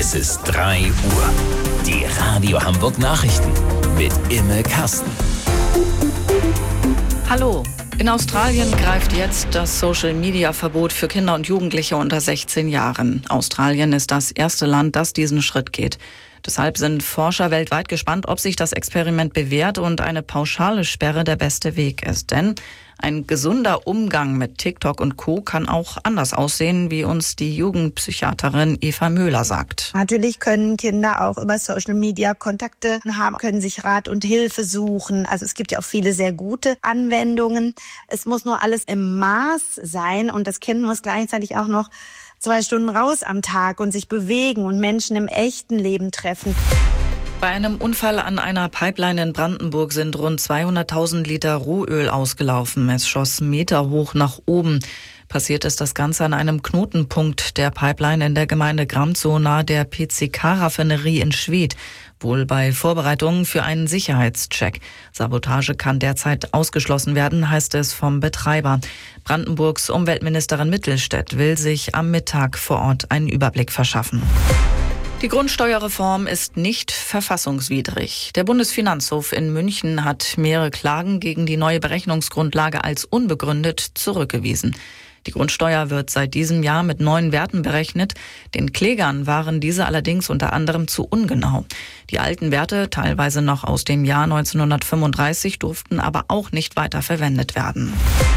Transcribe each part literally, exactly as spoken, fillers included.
Es ist drei Uhr. Die Radio Hamburg Nachrichten mit Imme Kasten. Hallo. In Australien greift jetzt das Social-Media-Verbot für Kinder und Jugendliche unter sechzehn Jahren. Australien ist das erste Land, das diesen Schritt geht. Deshalb sind Forscher weltweit gespannt, ob sich das Experiment bewährt und eine pauschale Sperre der beste Weg ist. Denn ein gesunder Umgang mit TikTok und Co. kann auch anders aussehen, wie uns die Jugendpsychiaterin Eva Möhler sagt. Natürlich können Kinder auch über Social Media Kontakte haben, können sich Rat und Hilfe suchen. Also es gibt ja auch viele sehr gute Anwendungen. Es muss nur alles im Maß sein und das Kind muss gleichzeitig auch noch zwei Stunden raus am Tag und sich bewegen und Menschen im echten Leben treffen. Bei einem Unfall an einer Pipeline in Brandenburg sind rund zweihunderttausend Liter Rohöl ausgelaufen. Es schoss meterhoch nach oben. Passiert ist das Ganze an einem Knotenpunkt der Pipeline in der Gemeinde Gramzow nahe der P C K-Raffinerie in Schwedt. Wohl bei Vorbereitungen für einen Sicherheitscheck. Sabotage kann derzeit ausgeschlossen werden, heißt es vom Betreiber. Brandenburgs Umweltministerin Mittelstädt will sich am Mittag vor Ort einen Überblick verschaffen. Die Grundsteuerreform ist nicht verfassungswidrig. Der Bundesfinanzhof in München hat mehrere Klagen gegen die neue Berechnungsgrundlage als unbegründet zurückgewiesen. Die Grundsteuer wird seit diesem Jahr mit neuen Werten berechnet. Den Klägern waren diese allerdings unter anderem zu ungenau. Die alten Werte, teilweise noch aus dem Jahr neunzehnhundertfünfunddreißig, durften aber auch nicht weiter verwendet werden.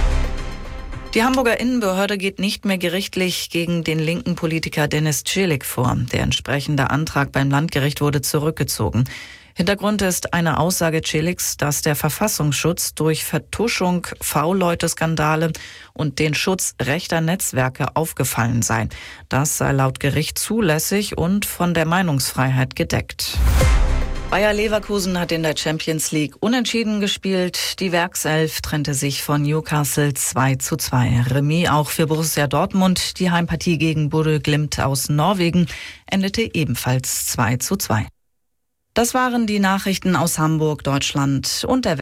Die Hamburger Innenbehörde geht nicht mehr gerichtlich gegen den linken Politiker Dennis Cilik vor. Der entsprechende Antrag beim Landgericht wurde zurückgezogen. Hintergrund ist eine Aussage Ciliks, dass der Verfassungsschutz durch Vertuschung, V-Leute-Skandale und den Schutz rechter Netzwerke aufgefallen sei. Das sei laut Gericht zulässig und von der Meinungsfreiheit gedeckt. Bayer Leverkusen hat in der Champions League unentschieden gespielt. Die Werkself trennte sich von Newcastle zwei zu zwei. Remis auch für Borussia Dortmund. Die Heimpartie gegen Bodø Glimt aus Norwegen endete ebenfalls zwei zu zwei. Das waren die Nachrichten aus Hamburg, Deutschland und der Welt.